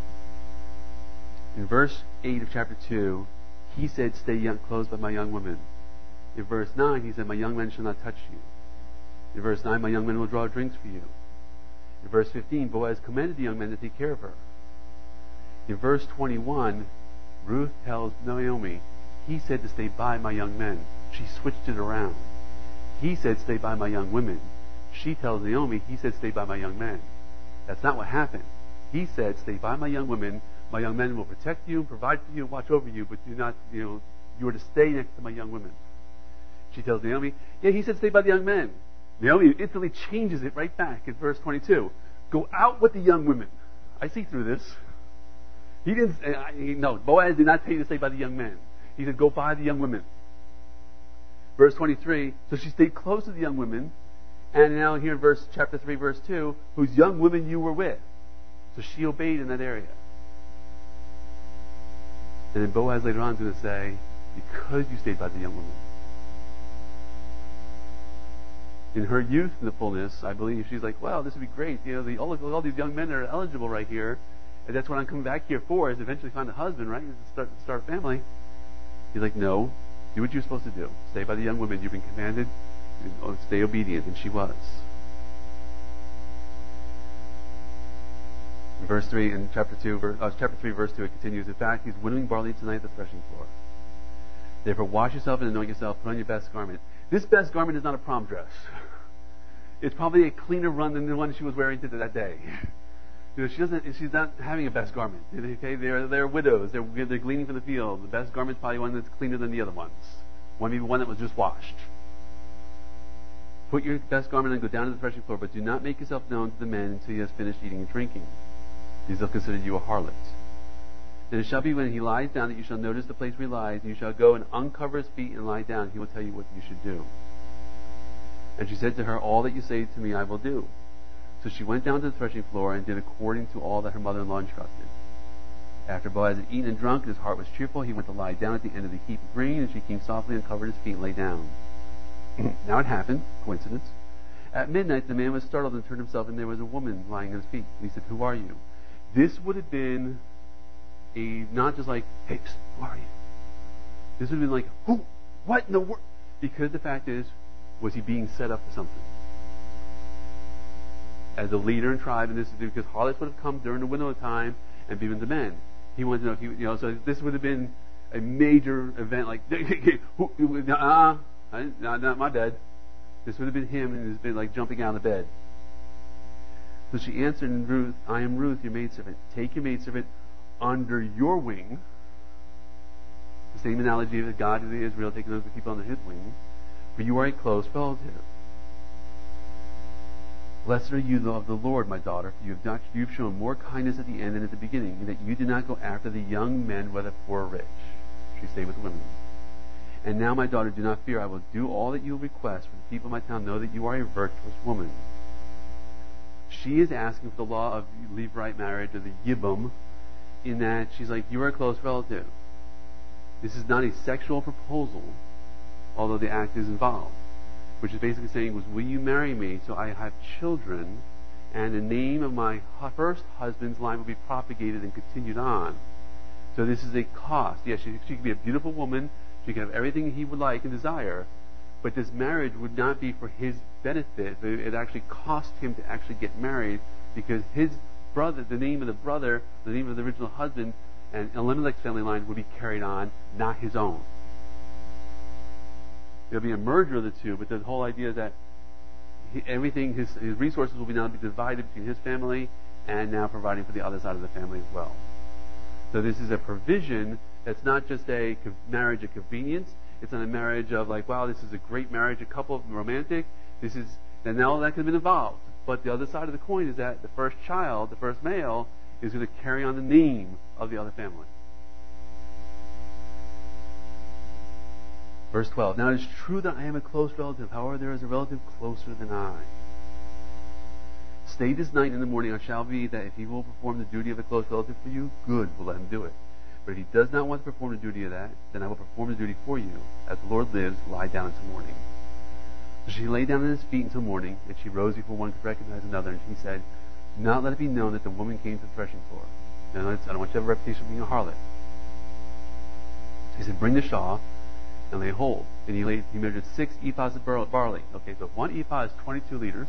In verse 8 of chapter 2, he said, stay close by my young women. In verse 9, he said, my young men shall not touch you. In verse 9, my young men will draw drinks for you. In verse 15, Boaz commanded the young men to take care of her. In verse 21, Ruth tells Naomi, he said to stay by my young men. She switched it around. He said, stay by my young women. She tells Naomi, he said, stay by my young men. That's not what happened. He said, stay by my young women. My young men will protect you, provide for you, watch over you, but do not, you are to stay next to my young women. She tells Naomi, yeah, he said, stay by the young men. Naomi instantly changes it right back in verse 22. Go out with the young women. I see through this. He didn't, no, Boaz did not tell you to stay by the young men. He said, go by the young women. Verse 23, so she stayed close to the young women, and now here in chapter 3, verse 2, whose young women you were with. So she obeyed in that area. And then Boaz later on is going to say, because you stayed by the young women. In her youth and the fullness, I believe, she's like, wow, this would be great. All these young men are eligible right here. And that's what I'm coming back here for, is to eventually find a husband, right? To start a family. He's like, no, do what you're supposed to do. Stay by the young women. You've been commanded. Stay obedient. And she was. In verse 3, in chapter 3, verse 2, it continues, in fact, he's winnowing barley tonight at the threshing floor. Therefore, wash yourself and anoint yourself. Put on your best garment. This best garment is not a prom dress. It's probably a cleaner run than the one she was wearing that day. She's not having a best garment. Okay, they're widows. They're gleaning from the field. The best garment's probably one that's cleaner than the other ones. Maybe one that was just washed. Put your best garment on and go down to the threshing floor, but do not make yourself known to the men until you have finished eating and drinking. These will consider you a harlot. Then it shall be when he lies down that you shall notice the place where he lies, and you shall go and uncover his feet and lie down. He will tell you what you should do. And she said to her, all that you say to me I will do. So she went down to the threshing floor and did according to all that her mother-in-law instructed. After Boaz had eaten and drunk, and his heart was cheerful, he went to lie down at the end of the heap of grain, and she came softly and covered his feet and lay down. Now it happened, coincidence. At midnight the man was startled and turned himself, and there was a woman lying at his feet. And he said, who are you? This would have been not just like, hey, psst, who are you? This would have been like, who? What in the world? Because the fact is, was he being set up for something? As a leader in tribe, and this is because harlots would have come during the window of time and been the men. He wanted to know if he, so this would have been a major event, like, not my bed. This would have been him, and he's been like jumping out of bed. So she answered in Ruth, I am Ruth, your maidservant. Take your maidservant under your wing. The same analogy of the God of Israel taking those people under his wing. For you are a close relative. Blessed are you of the Lord, my daughter, for you've shown more kindness at the end than at the beginning, in that you did not go after the young men, whether poor or rich. She stayed with women. And now, my daughter, do not fear. I will do all that you request, for the people of my town know that you are a virtuous woman. She is asking for the law of levirate marriage, or the yibum, in that she's like, you are a close relative. This is not a sexual proposal, although the act is involved. Which is basically saying was, will you marry me so I have children, and the name of my first husband's line will be propagated and continued on. So this is a cost. Yes, she could be a beautiful woman, she could have everything he would like and desire, but this marriage would not be for his benefit. It actually cost him to actually get married, because his brother, the name of the brother, the name of the original husband, and Elimelech's family line would be carried on, not his own. There'll be a merger of the two, but the whole idea is that everything, his resources will now be divided between his family and now providing for the other side of the family as well. So this is a provision that's not just a marriage of convenience. It's not a marriage of like, wow, this is a great marriage, a couple of them romantic. This is, and now that could have been involved. But the other side of the coin is that the first child, the first male, is going to carry on the name of the other family. Verse 12. Now it is true that I am a close relative. However, there is a relative closer than I. Stay this night, and in the morning I shall be that if he will perform the duty of a close relative for you, good, we'll let him do it. But if he does not want to perform the duty of that, then I will perform the duty for you. As the Lord lives, lie down until morning. So she lay down at his feet until morning, and she rose before one could recognize another, and she said, do not let it be known that the woman came to the threshing floor. Now, I don't want you to have a reputation of being a harlot. He said, bring the shaw and lay hold. And he measured 6 ephahs of barley. Okay, so 1 ephah is 22 liters.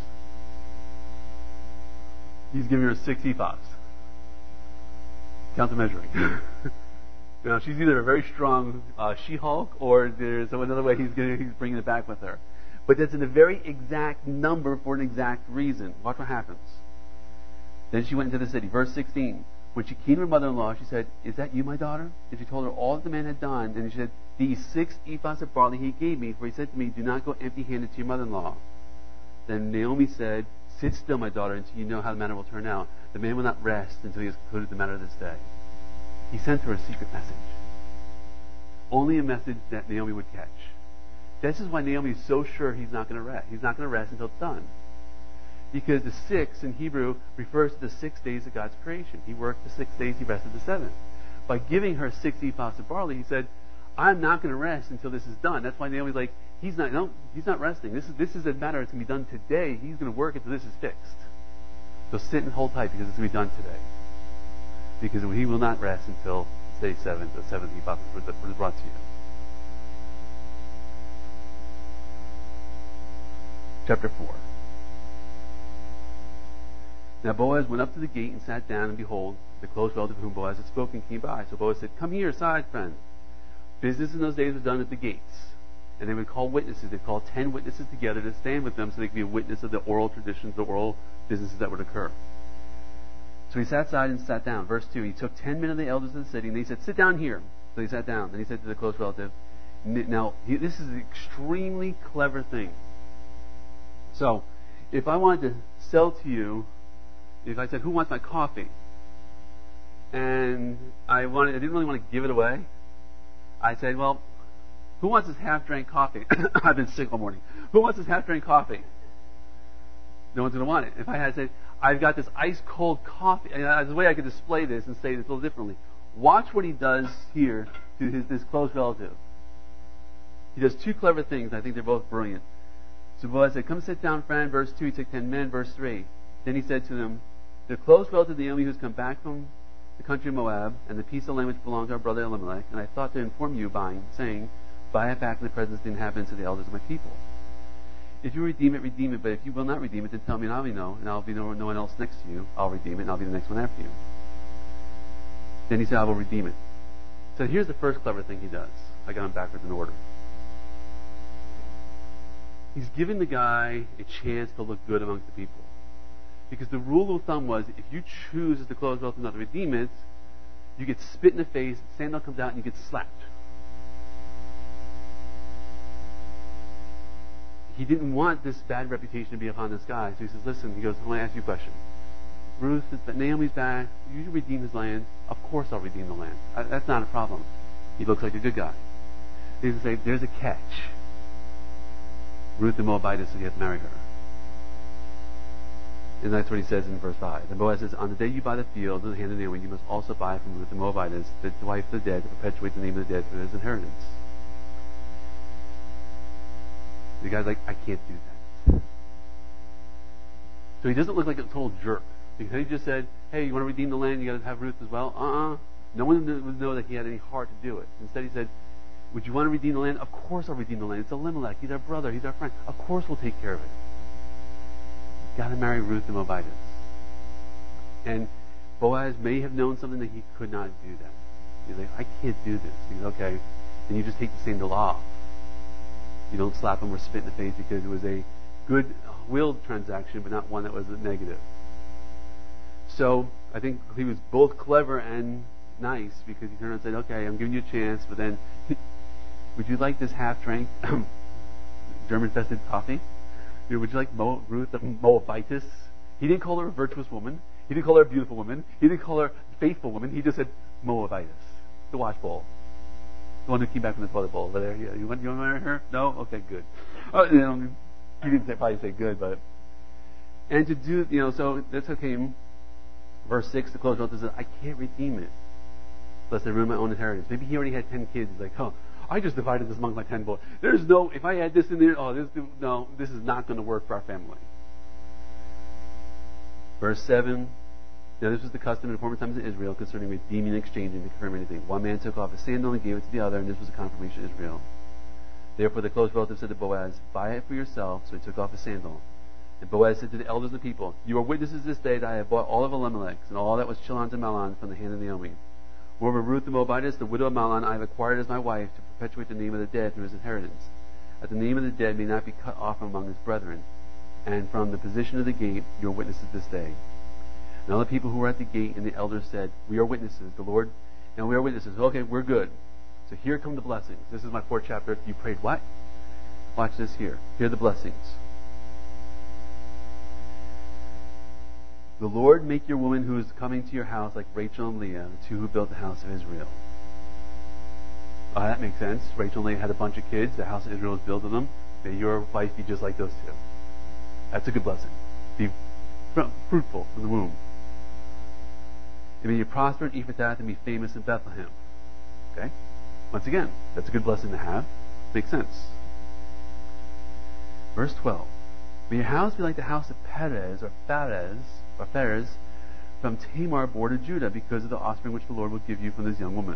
He's giving her 6 ephahs. Count the measuring. Now, she's either a very strong She-Hulk, or there's another way he's bringing it back with her. But that's in a very exact number for an exact reason. Watch what happens. Then she went into the city. Verse 16. When she came to her mother-in-law, she said, is that you, my daughter? And she told her all that the man had done. And she said, these 6 ephahs of barley he gave me, for he said to me, do not go empty-handed to your mother-in-law. Then Naomi said, sit still, my daughter, until you know how the matter will turn out. The man will not rest until he has concluded the matter this day. He sent her a secret message. Only a message that Naomi would catch. This is why Naomi is so sure he's not going to rest. He's not going to rest until it's done. Because the 6 in Hebrew refers to the 6 days of God's creation. He worked the 6 days, he rested the 7th. By giving her 6 ephahs of barley, he said, I'm not going to rest until this is done. That's why Naomi's like, he's not resting. This is a matter that's going to be done today. He's going to work until this is fixed. So sit and hold tight, because it's going to be done today. Because he will not rest until day 7, the 7th ephah was brought to you. Chapter 4. Now Boaz went up to the gate and sat down, and behold, the close relative whom Boaz had spoken came by. So Boaz said, come here, side friend. Business in those days was done at the gates. And they would call witnesses. They'd call 10 witnesses together to stand with them so they could be a witness of the oral traditions, the oral businesses that would occur. So he sat aside and sat down. Verse 2, he took 10 men of the elders of the city, and they said, sit down here. So he sat down. Then he said to the close relative, now, this is an extremely clever thing. So, if I wanted to sell to you, if I said, who wants my coffee? And I didn't really want to give it away. I said, well, who wants this half-drank coffee? I've been sick all morning. Who wants this half-drank coffee? No one's going to want it. If I had said, I've got this ice-cold coffee, and there's a way I could display this and say this a little differently. Watch what he does here to this close relative. He does two clever things. I think they're both brilliant. So Boaz said, come sit down, friend. Verse 2, he took 10 men. Verse 3. Then he said to them, the close relative Naomi who's come back from the country of Moab, and the piece of land which belonged to our brother Elimelech, and I thought to inform you, saying, buy it back in the presence of the inhabitants of the elders of my people. If you redeem it, but if you will not redeem it, then tell me and I'll know, and I'll be no one else next to you. I'll redeem it, and I'll be the next one after you. Then he said, I will redeem it. So here's the first clever thing he does. I got them backwards in order. He's giving the guy a chance to look good amongst the people. Because the rule of thumb was, if you choose as the close relative not to redeem it, you get spit in the face, the sandal comes out, and you get slapped. He didn't want this bad reputation to be upon this guy. So he says, listen, he goes, I want to ask you a question. Ruth is back, Naomi's back, you redeem his land. Of course I'll redeem the land. That's not a problem. He looks like a good guy. He says, there's a catch. Ruth the Moabitess, so he has to marry her. And that's what he says in verse 5. And Boaz says, on the day you buy the field in the hand of Naomi, you must also buy from Ruth the Moabitess, the wife of the dead, to perpetuate the name of the dead through his inheritance. The guy's like, I can't do that. So he doesn't look like a total jerk. Because he just said, hey, you want to redeem the land, you got to have Ruth as well? No one would know that he had any heart to do it. Instead he said, would you want to redeem the land? Of course I'll redeem the land. It's Elimelech. He's our brother. He's our friend. Of course we'll take care of it. You've got to marry Ruth the Moabitess. And Boaz may have known something that he could not do that. He's like, I can't do this. He's okay. And you just take the sandal off. You don't slap him or spit in the face because it was a good-willed transaction, but not one that was negative. So I think he was both clever and nice because he turned around and said, okay, I'm giving you a chance, but then would you like this half-drank German-infested coffee? Would you like Ruth the Moabitess? He didn't call her a virtuous woman. He didn't call her a beautiful woman. He didn't call her a faithful woman. He just said Moabitess, the wash bowl. The one who came back from the toilet bowl over there. Yeah, you want to marry her? No? Okay, good. He didn't probably say good, but... And to do, so that's how came... Verse 6, the close relative says, I can't redeem it, lest I ruin my own inheritance. Maybe he already had 10 kids. He's like, I just divided this among my 10 boys. There's no, if I add this in there, this is not going to work for our family. Verse 7, now this was the custom in former times in Israel concerning redeeming and exchanging to confirm anything. One man took off a sandal and gave it to the other, and this was a confirmation of Israel. Therefore the close relative said to Boaz, buy it for yourself. So he took off a sandal. And Boaz said to the elders of the people, you are witnesses this day that I have bought all of Elimelech's and all that was Chilon to Mahlon from the hand of Naomi. Moreover, Ruth the Moabitess, the widow of Mahlon, I have acquired as my wife to perpetuate the name of the dead through his inheritance, that the name of the dead may not be cut off from among his brethren. And from the position of the gate, you are witnesses this day. And all the people who were at the gate and the elders said, we are witnesses, the Lord, and we are witnesses. Okay, we're good. So here come the blessings. This is my 4th chapter. You prayed what? Watch this here. Here are the blessings. The Lord make your woman who is coming to your house like Rachel and Leah, the two who built the house of Israel. That makes sense. Rachel and Leah had a bunch of kids. The house of Israel was built of them. May your wife be just like those two. That's a good blessing. Be fruitful in the womb. And may you prosper in Ephrathah and be famous in Bethlehem. Okay? Once again, that's a good blessing to have. Makes sense. Verse 12. May your house be like the house of Perez or Pharez from Tamar bordered Judah because of the offspring which the Lord will give you from this young woman.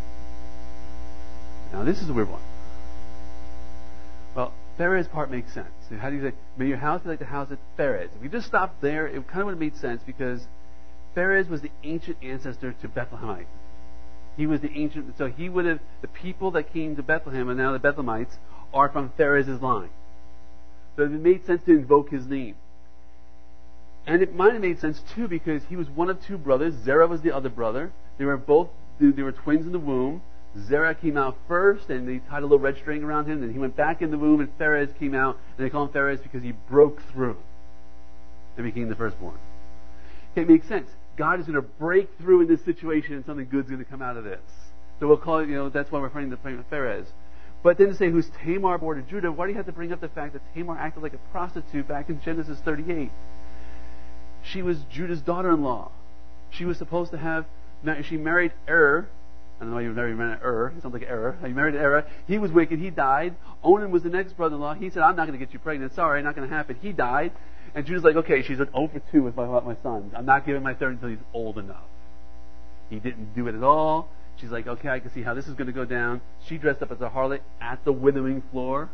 Now this is a weird one. Well, Pharez part makes sense. So how do you say, may your house be like the house of Pharez? If we just stopped there, it kind of would have made sense because Pharez was the ancient ancestor to Bethlehemite. He was the ancient, so he would have, the people that came to Bethlehem and now the Bethlehemites are from Pharez's line. So it made sense to invoke his name. And it might have made sense too because he was one of two brothers. Zerah was the other brother. They were twins in the womb. Zerah came out first, and they tied a little red string around him, and he went back in the womb, and Phares came out, and they call him Phares because he broke through and became the firstborn. Okay, it makes sense. God is going to break through in this situation, and something good's going to come out of this. So we'll call it, that's why we're referring to Phares. But then to say, who's Tamar born to Judah, why do you have to bring up the fact that Tamar acted like a prostitute back in Genesis 38? She was Judah's daughter-in-law. She was supposed to have, she married I don't know why you married it sounds like error. You married Erah. He was wicked. He died. Onan was the next brother-in-law. He said, I'm not going to get you pregnant. Sorry, not going to happen. He died. And Judah's like, okay, she's an 0 for 2 with my son. I'm not giving my third until he's old enough. He didn't do it at all. She's like, okay, I can see how this is going to go down. She dressed up as a harlot at the winnowing floor.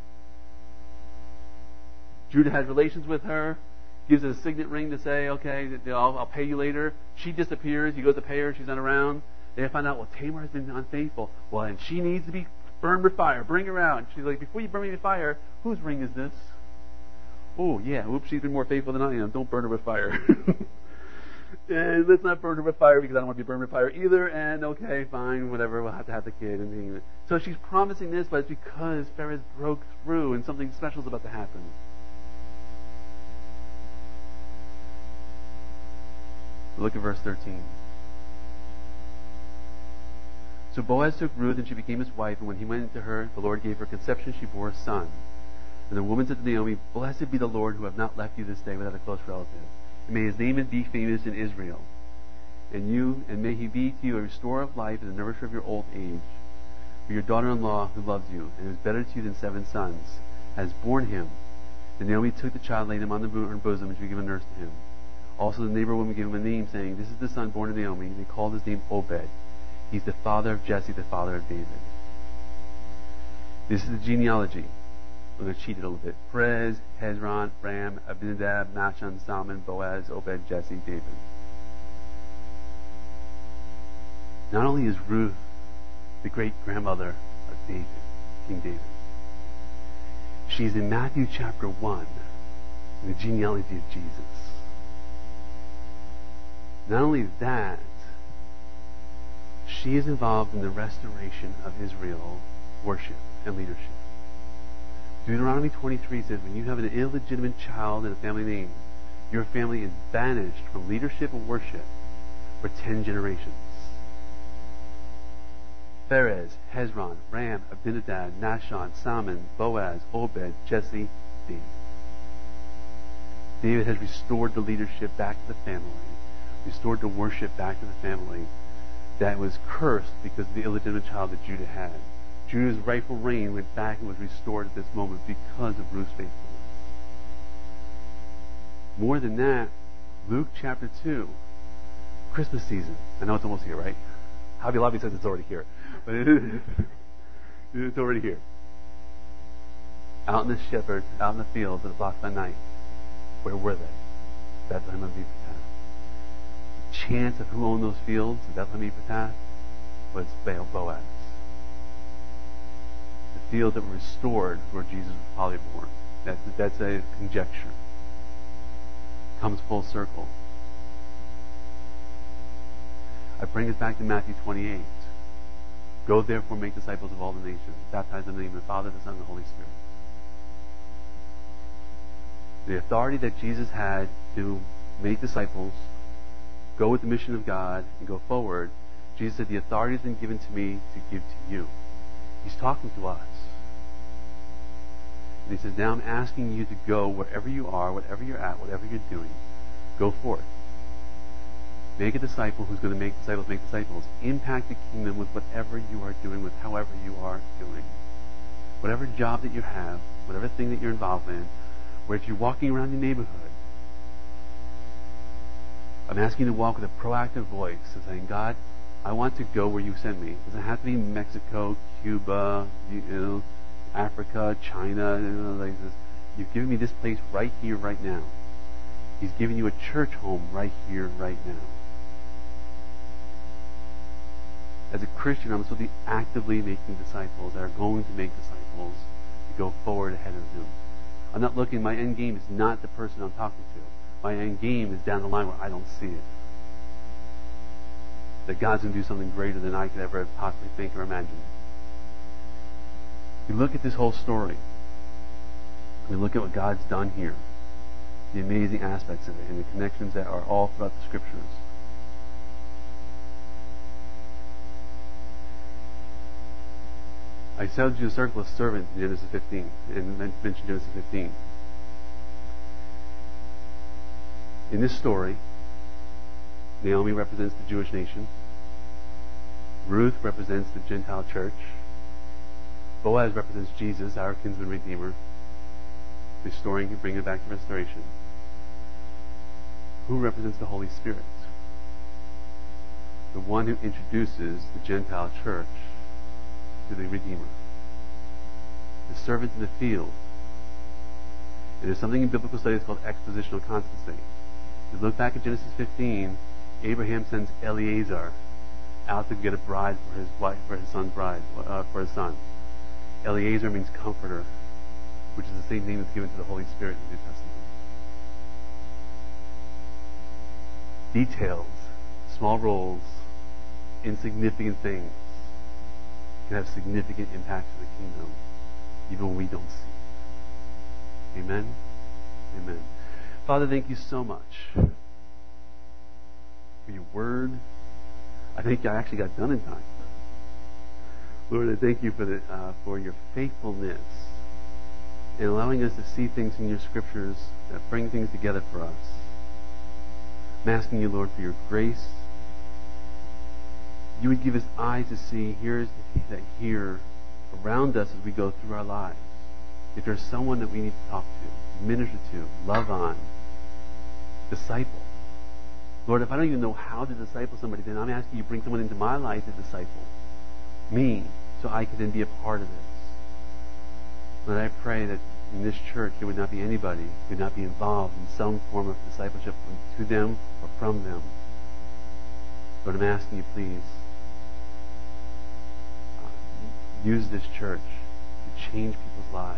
Judah has relations with her. Gives her a signet ring to say, okay, I'll pay you later. She disappears. He goes to pay her. She's not around. They find out, well, Tamar has been unfaithful. Well, and she needs to be burned with fire. Bring her out. And she's like, before you burn me with fire, whose ring is this? Oh, yeah. Oops, she's been more faithful than I am. Don't burn her with fire. And let's not burn her with fire because I don't want to be burned with fire either. And okay, fine, whatever. We'll have to have the kid. So she's promising this, but it's because Phares broke through and something special is about to happen. Look at verse 13. So Boaz took Ruth, and she became his wife, and when he went into her, the Lord gave her conception, she bore a son. And the woman said to Naomi, Blessed be the Lord who have not left you this day without a close relative. And may his name be famous in Israel. And may he be to you a restorer of life and a nourisher of your old age. For your daughter-in-law, who loves you, and is better to you than 7 sons, has borne him. And Naomi took the child, laid him on her bosom, and she gave a nurse to him. Also the neighbor woman gave him a name, saying, This is the son born to Naomi. And they called his name Obed. He's the father of Jesse, the father of David. This is the genealogy. We're going to cheat it a little bit. Perez, Hezron, Ram, Abinadab, Nachshon, Salmon, Boaz, Obed, Jesse, David. Not only is Ruth the great-grandmother of David, King David, she's in Matthew chapter 1, in the genealogy of Jesus. Not only that, she is involved in the restoration of Israel worship and leadership. Deuteronomy 23 says, when you have an illegitimate child and a family name, your family is banished from leadership and worship for 10 generations. Phares, Hezron, Ram, Abinadab, Nachshon, Salmon, Boaz, Obed, Jesse, David. David has restored the leadership back to the family, restored the worship back to the family that was cursed because of the illegitimate child that Judah had. Judah's rightful reign went back and was restored at this moment because of Ruth's faithfulness. More than that, Luke chapter 2, Christmas season. I know it's almost here, right? Hobby Lobby says it's already here. But it's already here. Out in the shepherds, out in the fields at the blocks by night. Where were they? Bethlehem of Ephrathah. The chance of who owned those fields at Bethlehem of Ephrathah was Boaz. The fields that were restored where Jesus was probably born. That's a conjecture. Comes full circle. I bring us back to Matthew 28. Go therefore make disciples of all the nations, baptize in the name of the Father, the Son, and the Holy Spirit. The authority that Jesus had to make disciples, go with the mission of God, and go forward, Jesus said, the authority has been given to me to give to you. He's talking to us. And he says, now I'm asking you to go wherever you are, whatever you're at, whatever you're doing, go forth. Make a disciple who's going to make disciples. Impact the kingdom with whatever you are doing, with however you are doing. Whatever job that you have, whatever thing that you're involved in, or if you're walking around your neighborhood, I'm asking you to walk with a proactive voice and saying, God, I want to go where you send me. It doesn't have to be Mexico, Cuba, Africa, China, like this. You've given me this place right here, right now. He's given you a church home right here, right now. As a Christian, I'm supposed to be actively making disciples that are going to make disciples to go forward ahead of them. I'm not looking, my end game is not the person I'm talking to. My end game is down the line where I don't see it. that God's going to do something greater than I could ever possibly think or imagine. We look at this whole story. We look at what God's done here, the amazing aspects of it, and the connections that are all throughout the Scriptures. I showed you the circle of servants in Genesis 15, and mentioned Genesis 15. In this story, Naomi represents the Jewish nation. Ruth represents the Gentile church. Boaz represents Jesus, our kinsman redeemer, restoring and bringing it back to restoration. Who represents the Holy Spirit? The one who introduces the Gentile church to the Redeemer. The servant in the field. And there's something in biblical studies called expositional constancy. If you look back at Genesis 15, Abraham sends Eliezer out to get a bride for his wife, for his son's bride, for his son. Eliezer means comforter, which is the same name that's given to the Holy Spirit in the New Testament. Details, small roles, insignificant things can have significant impact to the kingdom, even when we don't see it. Amen? Amen. Father, thank you so much for your word. I think I actually got done in time. Lord, I thank you for your faithfulness in allowing us to see things in your scriptures that bring things together for us. I'm asking you, Lord, for your grace. You would give us eyes to see, ears that hear around us as we go through our lives. If there's someone that we need to talk to, minister to, love on, disciple. Lord, if I don't even know how to disciple somebody, then I'm asking you to bring someone into my life to disciple me, so I can then be a part of this. Lord, I pray that in this church there would not be anybody who would not be involved in some form of discipleship to them or from them. Lord, I'm asking you, please, use this church to change people's lives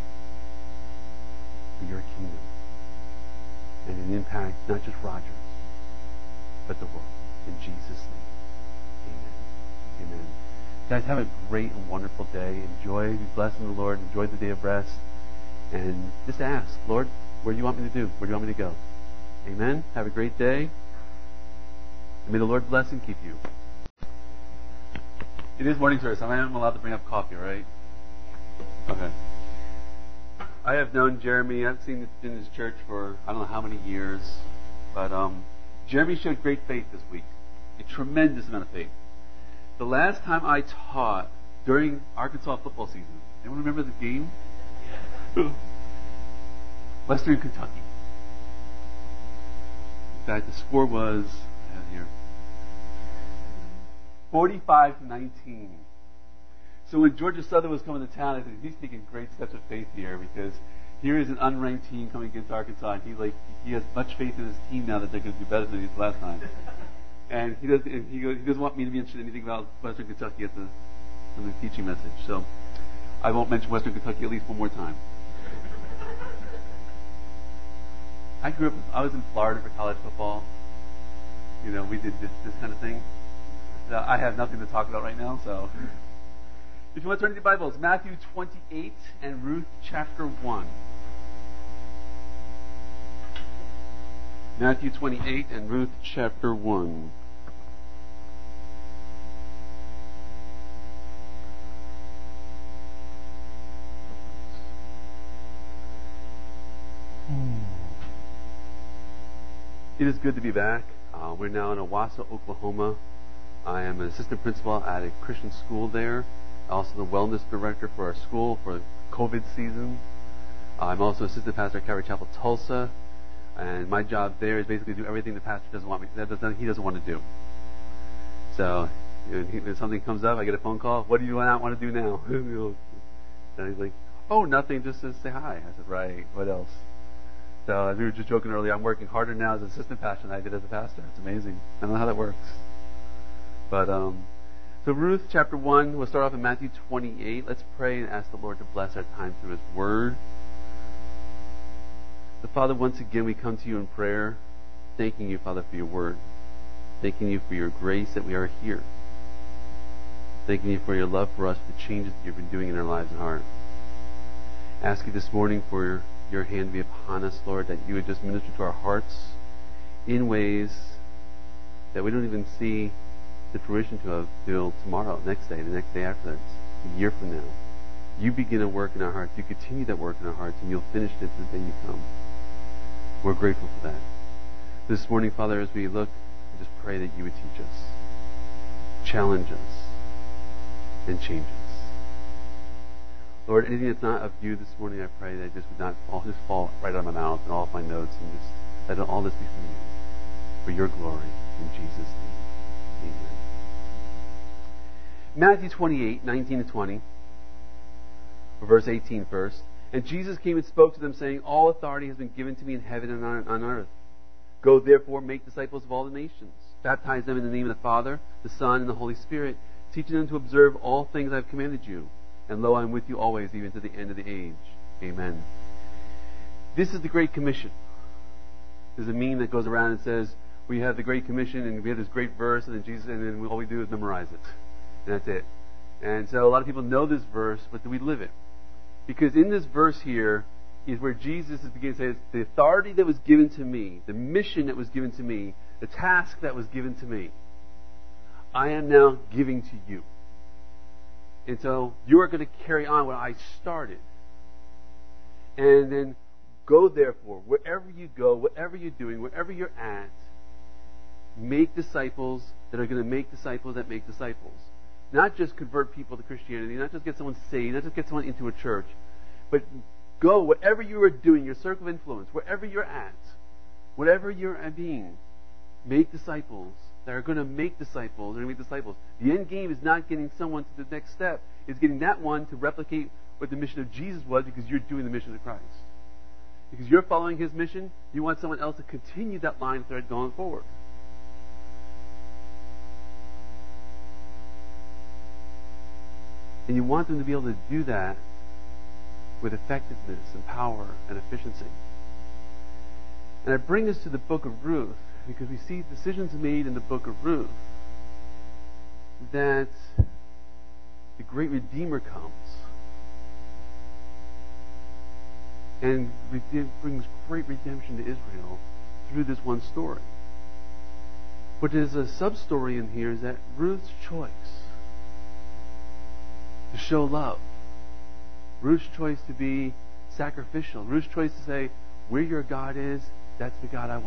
for your kingdom and an impact not just Rogers, but the world. In Jesus' name, amen. Amen. Guys, have a great and wonderful day. Enjoy, be blessed in the Lord. Enjoy the day of rest. And just ask, Lord, what do you want me to do? Where do you want me to go? Amen. Have a great day. And may the Lord bless and keep you. It is morning service. I am allowed to bring up coffee, right? Okay. I have known Jeremy. I've seen in his church for I don't know how many years. But Jeremy showed great faith this week. A tremendous amount of faith. The last time I taught during Arkansas football season, anyone remember the game? Western Kentucky. In fact, the score was, I have it here, 45-19. So when Georgia Southern was coming to town, I said, he's taking great steps of faith here, because here is an unranked team coming against Arkansas, and he has much faith in his team now that they're going to do better than he did last time. And he doesn't want me to mention anything about Western Kentucky as the teaching message. So I won't mention Western Kentucky at least one more time. I was in Florida for college football. You know, we did this kind of thing. I have nothing to talk about right now, so. If you want to turn to your Bibles, Matthew 28 and Ruth chapter 1. Matthew 28 and Ruth chapter 1. It is good to be back. We're now in Owasso, Oklahoma. I am an assistant principal at a Christian school there. Also the wellness director for our school for COVID season. I'm also assistant pastor at Calvary Chapel, Tulsa. And my job there is basically to do everything the pastor doesn't want me to, he doesn't want to do. So if something comes up, I get a phone call. What do you not want to do now? And he's like, oh, nothing, just to say hi. I said, right, what else? So as we were just joking earlier, I'm working harder now as an assistant pastor than I did as a pastor. It's amazing. I don't know how that works. But so Ruth chapter 1, we'll start off in Matthew 28. Let's pray and ask the Lord to bless our time through His Word. So Father, once again we come to you in prayer, thanking you, Father, for your Word. Thanking you for your grace that we are here. Thanking you for your love for us, for the changes that you've been doing in our lives and heart. Ask you this morning for your hand to be upon us, Lord, that you would just minister to our hearts in ways that we don't even see the fruition of till tomorrow, next day, the next day after that, a year from now. You begin a work in our hearts. You continue that work in our hearts, and you'll finish it the day you come. We're grateful for that. This morning, Father, as we look, I just pray that you would teach us, challenge us, and change us. Lord, anything that's not of you this morning, I pray that it just would not fall right out of my mouth and all of my notes, and just let all this be from you, for your glory, in Jesus' name. Amen. Matthew 28, 19 to 20, or verse 18 first. And Jesus came and spoke to them, saying, All authority has been given to me in heaven and on earth. Go therefore, make disciples of all the nations. Baptize them in the name of the Father, the Son, and the Holy Spirit, teaching them to observe all things I have commanded you. And lo, I am with you always, even to the end of the age. Amen. This is the Great Commission. There's a meme that goes around and says, we have the Great Commission, and we have this great verse, and then Jesus, and then all we do is memorize it. And that's it. And so a lot of people know this verse, but do we live it? Because in this verse here is where Jesus is beginning to say, the authority that was given to me, the mission that was given to me, the task that was given to me, I am now giving to you. And so you are going to carry on what I started. And then go therefore, wherever you go, whatever you're doing, wherever you're at, make disciples that are going to make disciples that make disciples. Not just convert people to Christianity, not just get someone saved, not just get someone into a church, but go, whatever you are doing, your circle of influence, wherever you're at, whatever you're being, make disciples that are going to make disciples, and make disciples. The end game is not getting someone to the next step. It's getting that one to replicate what the mission of Jesus was, because you're doing the mission of Christ. Because you're following His mission, you want someone else to continue that line thread going forward. And you want them to be able to do that with effectiveness and power and efficiency. And I bring us to the book of Ruth because we see decisions made in the book of Ruth that the great Redeemer comes and brings great redemption to Israel through this one story. But there's a sub-story in here, is that Ruth's choice to show love, Ruth's choice to be sacrificial, Ruth's choice to say, where your God is, that's the God I want.